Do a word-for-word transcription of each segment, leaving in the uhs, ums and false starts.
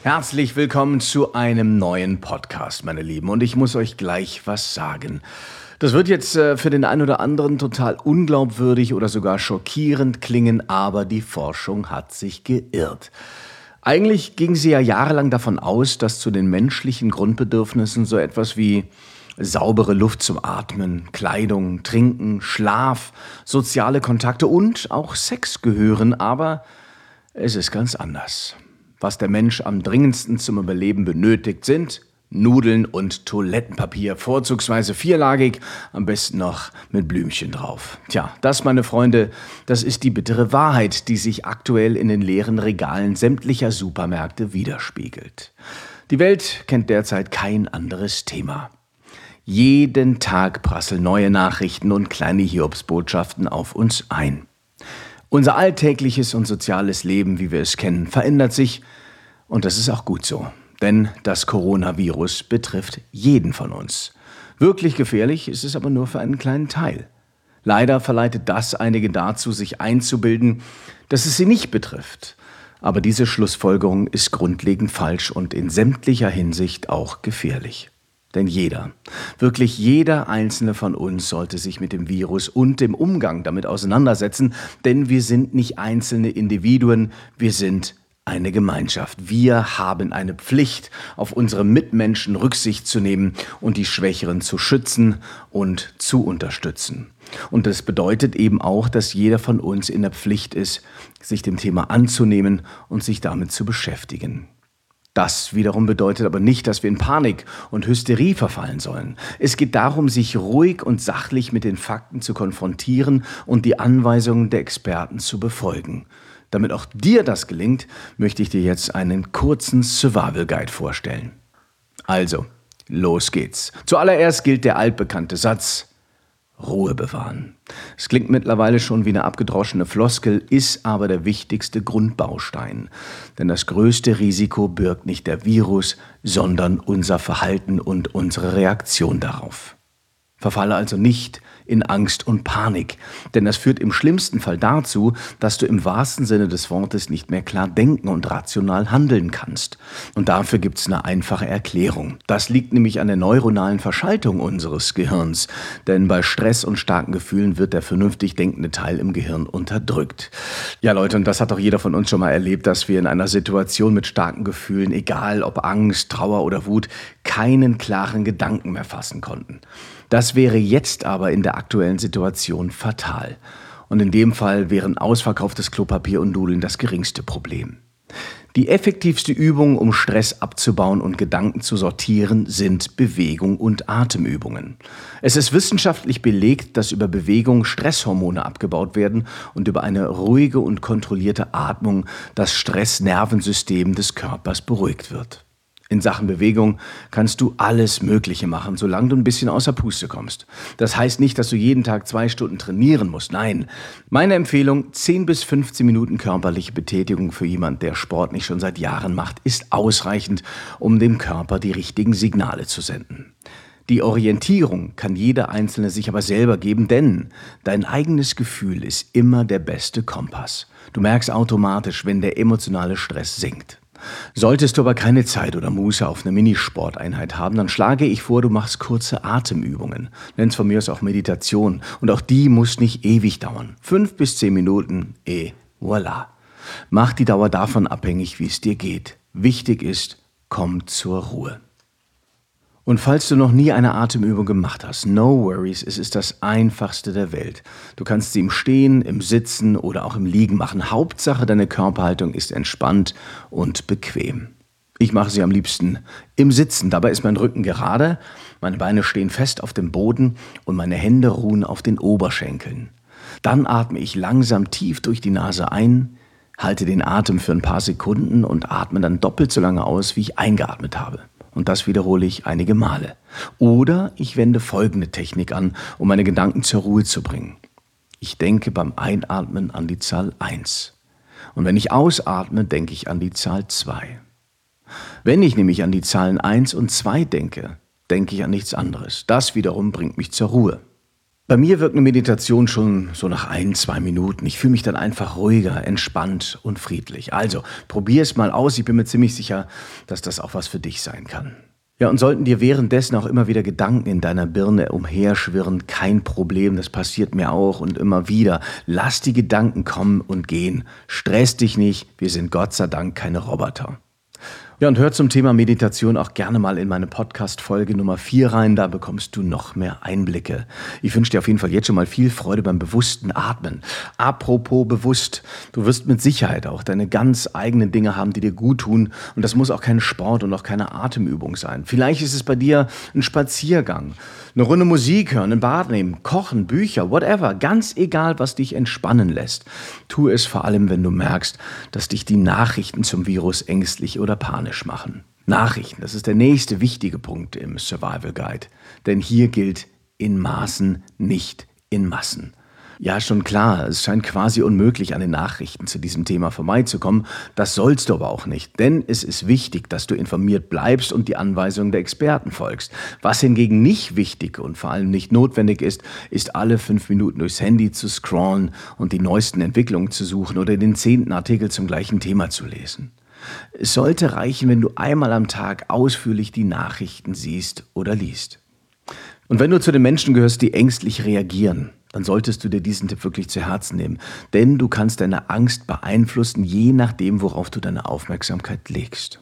Herzlich willkommen zu einem neuen Podcast, meine Lieben. Und ich muss euch gleich was sagen. Das wird jetzt äh, für den einen oder anderen total unglaubwürdig oder sogar schockierend klingen, aber die Forschung hat sich geirrt. Eigentlich ging sie ja jahrelang davon aus, dass zu den menschlichen Grundbedürfnissen so etwas wie saubere Luft zum Atmen, Kleidung, Trinken, Schlaf, soziale Kontakte und auch Sex gehören, aber es ist ganz anders. Was der Mensch am dringendsten zum Überleben benötigt, sind Nudeln und Toilettenpapier, vorzugsweise vierlagig, am besten noch mit Blümchen drauf. Tja, das, meine Freunde, das ist die bittere Wahrheit, die sich aktuell in den leeren Regalen sämtlicher Supermärkte widerspiegelt. Die Welt kennt derzeit kein anderes Thema. Jeden Tag prasseln neue Nachrichten und kleine Hiobsbotschaften auf uns ein. Unser alltägliches und soziales Leben, wie wir es kennen, verändert sich und das ist auch gut so. Denn das Coronavirus betrifft jeden von uns. Wirklich gefährlich ist es aber nur für einen kleinen Teil. Leider verleitet das einige dazu, sich einzubilden, dass es sie nicht betrifft. Aber diese Schlussfolgerung ist grundlegend falsch und in sämtlicher Hinsicht auch gefährlich. Denn jeder, wirklich jeder einzelne von uns sollte sich mit dem Virus und dem Umgang damit auseinandersetzen, denn wir sind nicht einzelne Individuen, wir sind eine Gemeinschaft. Wir haben eine Pflicht, auf unsere Mitmenschen Rücksicht zu nehmen und die Schwächeren zu schützen und zu unterstützen. Und das bedeutet eben auch, dass jeder von uns in der Pflicht ist, sich dem Thema anzunehmen und sich damit zu beschäftigen. Das wiederum bedeutet aber nicht, dass wir in Panik und Hysterie verfallen sollen. Es geht darum, sich ruhig und sachlich mit den Fakten zu konfrontieren und die Anweisungen der Experten zu befolgen. Damit auch dir das gelingt, möchte ich dir jetzt einen kurzen Survival Guide vorstellen. Also, los geht's. Zuallererst gilt der altbekannte Satz: Ruhe bewahren. Es klingt mittlerweile schon wie eine abgedroschene Floskel, ist aber der wichtigste Grundbaustein. Denn das größte Risiko birgt nicht der Virus, sondern unser Verhalten und unsere Reaktion darauf. Verfalle also nicht in Angst und Panik, denn das führt im schlimmsten Fall dazu, dass du im wahrsten Sinne des Wortes nicht mehr klar denken und rational handeln kannst. Und dafür gibt es eine einfache Erklärung. Das liegt nämlich an der neuronalen Verschaltung unseres Gehirns, denn bei Stress und starken Gefühlen wird der vernünftig denkende Teil im Gehirn unterdrückt. Ja Leute, und das hat doch jeder von uns schon mal erlebt, dass wir in einer Situation mit starken Gefühlen, egal ob Angst, Trauer oder Wut, keinen klaren Gedanken mehr fassen konnten. Das wäre jetzt aber in der aktuellen Situation fatal. Und in dem Fall wären ausverkauftes Klopapier und Nudeln das geringste Problem. Die effektivste Übung, um Stress abzubauen und Gedanken zu sortieren, sind Bewegung und Atemübungen. Es ist wissenschaftlich belegt, dass über Bewegung Stresshormone abgebaut werden und über eine ruhige und kontrollierte Atmung das Stressnervensystem des Körpers beruhigt wird. In Sachen Bewegung kannst du alles Mögliche machen, solange du ein bisschen außer Puste kommst. Das heißt nicht, dass du jeden Tag zwei Stunden trainieren musst. Nein, meine Empfehlung, zehn bis fünfzehn Minuten körperliche Betätigung für jemanden, der Sport nicht schon seit Jahren macht, ist ausreichend, um dem Körper die richtigen Signale zu senden. Die Orientierung kann jeder Einzelne sich aber selber geben, denn dein eigenes Gefühl ist immer der beste Kompass. Du merkst automatisch, wenn der emotionale Stress sinkt. Solltest du aber keine Zeit oder Muße auf eine Minisporteinheit haben, dann schlage ich vor, du machst kurze Atemübungen. Nenn's von mir aus auch Meditation. Und auch die muss nicht ewig dauern. Fünf bis zehn Minuten, et voilà. Mach die Dauer davon abhängig, wie es dir geht. Wichtig ist, komm zur Ruhe. Und falls du noch nie eine Atemübung gemacht hast, no worries, es ist das einfachste der Welt. Du kannst sie im Stehen, im Sitzen oder auch im Liegen machen. Hauptsache, deine Körperhaltung ist entspannt und bequem. Ich mache sie am liebsten im Sitzen. Dabei ist mein Rücken gerade, meine Beine stehen fest auf dem Boden und meine Hände ruhen auf den Oberschenkeln. Dann atme ich langsam tief durch die Nase ein, halte den Atem für ein paar Sekunden und atme dann doppelt so lange aus, wie ich eingeatmet habe. Und das wiederhole ich einige Male. Oder ich wende folgende Technik an, um meine Gedanken zur Ruhe zu bringen. Ich denke beim Einatmen an die Zahl eins. Und wenn ich ausatme, denke ich an die Zahl zwei. Wenn ich nämlich an die Zahlen eins und zwei denke, denke ich an nichts anderes. Das wiederum bringt mich zur Ruhe. Bei mir wirkt eine Meditation schon so nach ein, zwei Minuten. Ich fühle mich dann einfach ruhiger, entspannt und friedlich. Also, probier es mal aus. Ich bin mir ziemlich sicher, dass das auch was für dich sein kann. Ja, und sollten dir währenddessen auch immer wieder Gedanken in deiner Birne umherschwirren, kein Problem, das passiert mir auch und immer wieder. Lass die Gedanken kommen und gehen. Stress dich nicht, wir sind Gott sei Dank keine Roboter. Ja, und hör zum Thema Meditation auch gerne mal in meine Podcast-Folge Nummer vier rein, da bekommst du noch mehr Einblicke. Ich wünsche dir auf jeden Fall jetzt schon mal viel Freude beim bewussten Atmen. Apropos bewusst, du wirst mit Sicherheit auch deine ganz eigenen Dinge haben, die dir gut tun, und das muss auch kein Sport und auch keine Atemübung sein. Vielleicht ist es bei dir ein Spaziergang, eine Runde Musik hören, ein Bad nehmen, kochen, Bücher, whatever, ganz egal, was dich entspannen lässt. Tu es vor allem, wenn du merkst, dass dich die Nachrichten zum Virus ängstlich oder panisch machen. Nachrichten, das ist der nächste wichtige Punkt im Survival Guide. Denn hier gilt in Maßen, nicht in Massen. Ja, schon klar, es scheint quasi unmöglich, an den Nachrichten zu diesem Thema vorbeizukommen. Das sollst du aber auch nicht, denn es ist wichtig, dass du informiert bleibst und die Anweisungen der Experten folgst. Was hingegen nicht wichtig und vor allem nicht notwendig ist, ist alle fünf Minuten durchs Handy zu scrollen und die neuesten Entwicklungen zu suchen oder den zehnten Artikel zum gleichen Thema zu lesen. Es sollte reichen, wenn du einmal am Tag ausführlich die Nachrichten siehst oder liest. Und wenn du zu den Menschen gehörst, die ängstlich reagieren, dann solltest du dir diesen Tipp wirklich zu Herzen nehmen. Denn du kannst deine Angst beeinflussen, je nachdem, worauf du deine Aufmerksamkeit legst.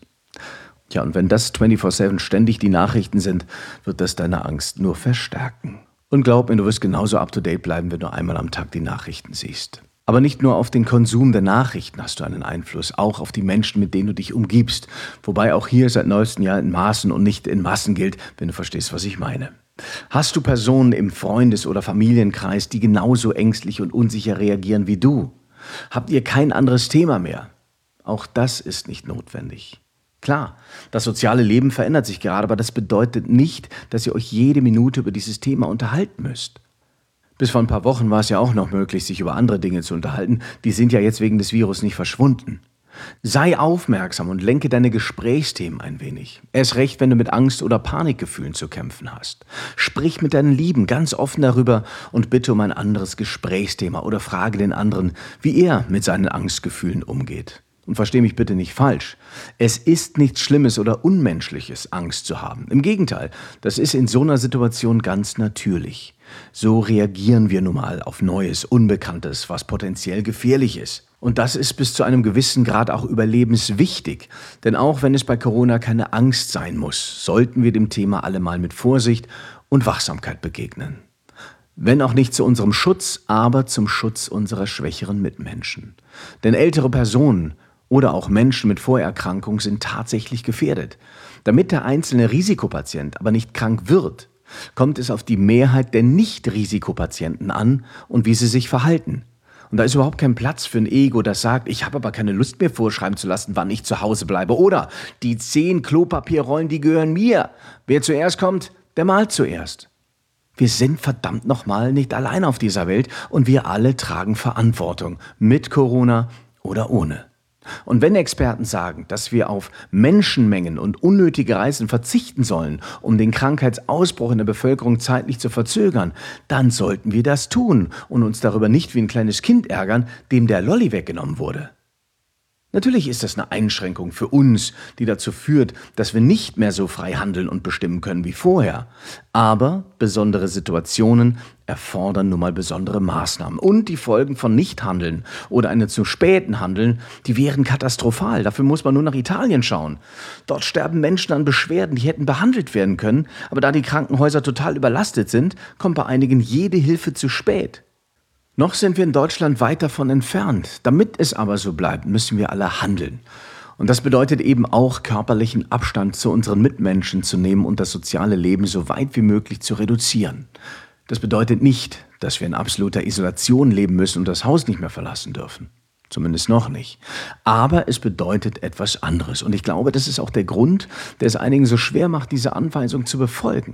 Ja, und wenn das vierundzwanzig sieben ständig die Nachrichten sind, wird das deine Angst nur verstärken. Und glaub mir, du wirst genauso up-to-date bleiben, wenn du einmal am Tag die Nachrichten siehst. Aber nicht nur auf den Konsum der Nachrichten hast du einen Einfluss, auch auf die Menschen, mit denen du dich umgibst. Wobei auch hier seit neuestem Jahr in Maßen und nicht in Massen gilt, wenn du verstehst, was ich meine. Hast du Personen im Freundes- oder Familienkreis, die genauso ängstlich und unsicher reagieren wie du? Habt ihr kein anderes Thema mehr? Auch das ist nicht notwendig. Klar, das soziale Leben verändert sich gerade, aber das bedeutet nicht, dass ihr euch jede Minute über dieses Thema unterhalten müsst. Bis vor ein paar Wochen war es ja auch noch möglich, sich über andere Dinge zu unterhalten. Die sind ja jetzt wegen des Virus nicht verschwunden. Sei aufmerksam und lenke deine Gesprächsthemen ein wenig. Erst recht, wenn du mit Angst oder Panikgefühlen zu kämpfen hast. Sprich mit deinen Lieben ganz offen darüber und bitte um ein anderes Gesprächsthema oder frage den anderen, wie er mit seinen Angstgefühlen umgeht. Und versteh mich bitte nicht falsch. Es ist nichts Schlimmes oder Unmenschliches, Angst zu haben. Im Gegenteil, das ist in so einer Situation ganz natürlich. So reagieren wir nun mal auf Neues, Unbekanntes, was potenziell gefährlich ist. Und das ist bis zu einem gewissen Grad auch überlebenswichtig. Denn auch wenn es bei Corona keine Angst sein muss, sollten wir dem Thema alle mal mit Vorsicht und Wachsamkeit begegnen. Wenn auch nicht zu unserem Schutz, aber zum Schutz unserer schwächeren Mitmenschen. Denn ältere Personen oder auch Menschen mit Vorerkrankungen sind tatsächlich gefährdet. Damit der einzelne Risikopatient aber nicht krank wird, kommt es auf die Mehrheit der Nicht-Risikopatienten an und wie sie sich verhalten. Und da ist überhaupt kein Platz für ein Ego, das sagt, ich habe aber keine Lust, mir vorschreiben zu lassen, wann ich zu Hause bleibe. Oder die zehn Klopapierrollen, die gehören mir. Wer zuerst kommt, der malt zuerst. Wir sind verdammt nochmal nicht allein auf dieser Welt und wir alle tragen Verantwortung, mit Corona oder ohne. Und wenn Experten sagen, dass wir auf Menschenmengen und unnötige Reisen verzichten sollen, um den Krankheitsausbruch in der Bevölkerung zeitlich zu verzögern, dann sollten wir das tun und uns darüber nicht wie ein kleines Kind ärgern, dem der Lolli weggenommen wurde. Natürlich ist das eine Einschränkung für uns, die dazu führt, dass wir nicht mehr so frei handeln und bestimmen können wie vorher. Aber besondere Situationen erfordern nun mal besondere Maßnahmen. Und die Folgen von Nichthandeln oder einem zu späten Handeln, die wären katastrophal. Dafür muss man nur nach Italien schauen. Dort sterben Menschen an Beschwerden, die hätten behandelt werden können. Aber da die Krankenhäuser total überlastet sind, kommt bei einigen jede Hilfe zu spät. Noch sind wir in Deutschland weit davon entfernt. Damit es aber so bleibt, müssen wir alle handeln. Und das bedeutet eben auch, körperlichen Abstand zu unseren Mitmenschen zu nehmen und das soziale Leben so weit wie möglich zu reduzieren. Das bedeutet nicht, dass wir in absoluter Isolation leben müssen und das Haus nicht mehr verlassen dürfen. Zumindest noch nicht. Aber es bedeutet etwas anderes. Und ich glaube, das ist auch der Grund, der es einigen so schwer macht, diese Anweisung zu befolgen.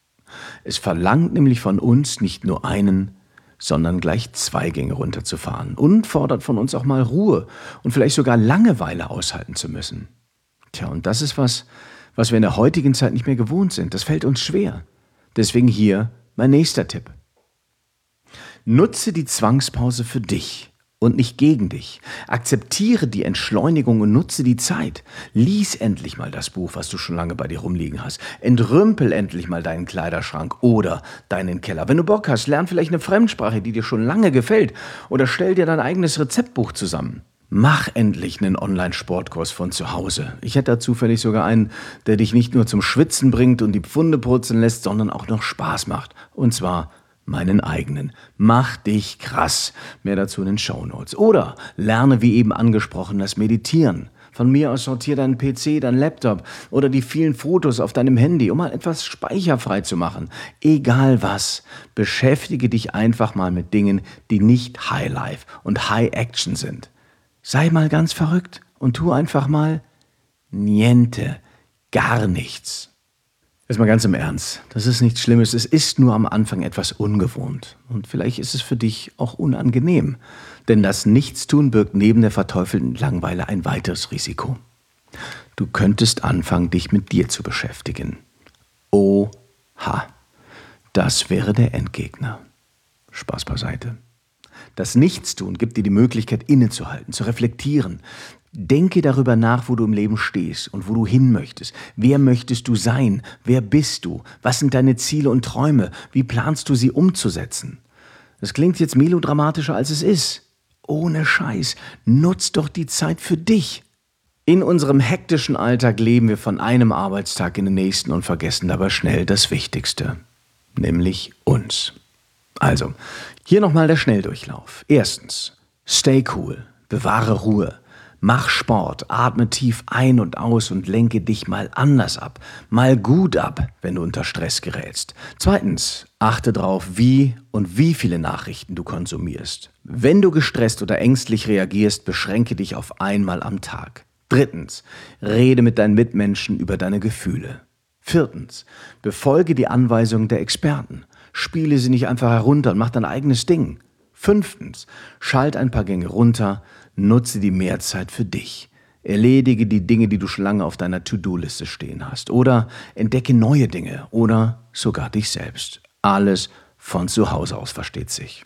Es verlangt nämlich von uns nicht nur einen, sondern gleich zwei Gänge runterzufahren und fordert von uns auch mal Ruhe und vielleicht sogar Langeweile aushalten zu müssen. Tja, und das ist was, was wir in der heutigen Zeit nicht mehr gewohnt sind. Das fällt uns schwer. Deswegen hier mein nächster Tipp. Nutze die Zwangspause für dich und nicht gegen dich. Akzeptiere die Entschleunigung und nutze die Zeit. Lies endlich mal das Buch, was du schon lange bei dir rumliegen hast. Entrümpel endlich mal deinen Kleiderschrank oder deinen Keller. Wenn du Bock hast, lern vielleicht eine Fremdsprache, die dir schon lange gefällt, oder stell dir dein eigenes Rezeptbuch zusammen. Mach endlich einen Online-Sportkurs von zu Hause. Ich hätte da zufällig sogar einen, der dich nicht nur zum Schwitzen bringt und die Pfunde purzeln lässt, sondern auch noch Spaß macht. Und zwar meinen eigenen. Mach dich krass. Mehr dazu in den Shownotes. Oder lerne, wie eben angesprochen, das Meditieren. Von mir aus sortiere deinen P C, deinen Laptop oder die vielen Fotos auf deinem Handy, um mal etwas speicherfrei zu machen. Egal was, beschäftige dich einfach mal mit Dingen, die nicht High-Life und High-Action sind. Sei mal ganz verrückt und tu einfach mal niente, gar nichts. Jetzt mal ganz im Ernst, das ist nichts Schlimmes, es ist nur am Anfang etwas ungewohnt. Und vielleicht ist es für dich auch unangenehm, denn das Nichtstun birgt neben der verteufelten Langeweile ein weiteres Risiko. Du könntest anfangen, dich mit dir zu beschäftigen. Oha, das wäre der Endgegner. Spaß beiseite. Das Nichtstun gibt dir die Möglichkeit, innezuhalten, zu reflektieren. Denke darüber nach, wo du im Leben stehst und wo du hin möchtest. Wer möchtest du sein? Wer bist du? Was sind deine Ziele und Träume? Wie planst du sie umzusetzen? Das klingt jetzt melodramatischer, als es ist. Ohne Scheiß, nutz doch die Zeit für dich. In unserem hektischen Alltag leben wir von einem Arbeitstag in den nächsten und vergessen dabei schnell das Wichtigste, nämlich uns. Also, hier nochmal der Schnelldurchlauf. Erstens, stay cool, bewahre Ruhe. Mach Sport, atme tief ein und aus und lenke dich mal anders ab, mal gut ab, wenn du unter Stress gerätst. Zweitens, achte darauf, wie und wie viele Nachrichten du konsumierst. Wenn du gestresst oder ängstlich reagierst, beschränke dich auf einmal am Tag. Drittens, rede mit deinen Mitmenschen über deine Gefühle. Viertens, befolge die Anweisungen der Experten. Spiele sie nicht einfach herunter und mach dein eigenes Ding. Fünftens, schalt ein paar Gänge runter, nutze die Mehrzeit für dich. Erledige die Dinge, die du schon lange auf deiner To-Do-Liste stehen hast. Oder entdecke neue Dinge oder sogar dich selbst. Alles von zu Hause aus, versteht sich.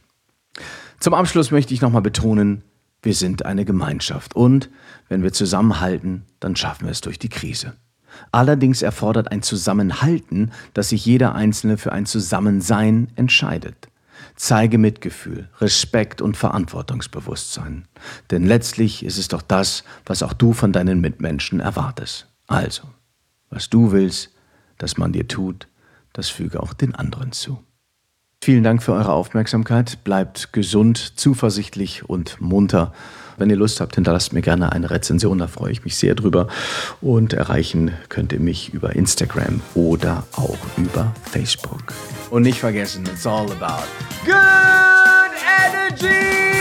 Zum Abschluss möchte ich nochmal betonen, wir sind eine Gemeinschaft und wenn wir zusammenhalten, dann schaffen wir es durch die Krise. Allerdings erfordert ein Zusammenhalten, dass sich jeder Einzelne für ein Zusammensein entscheidet. Zeige Mitgefühl, Respekt und Verantwortungsbewusstsein. Denn letztlich ist es doch das, was auch du von deinen Mitmenschen erwartest. Also, was du willst, dass man dir tut, das füge auch den anderen zu. Vielen Dank für eure Aufmerksamkeit. Bleibt gesund, zuversichtlich und munter. Wenn ihr Lust habt, hinterlasst mir gerne eine Rezension, da freue ich mich sehr drüber. Und erreichen könnt ihr mich über Instagram oder auch über Facebook. Und nicht vergessen, it's all about good energy!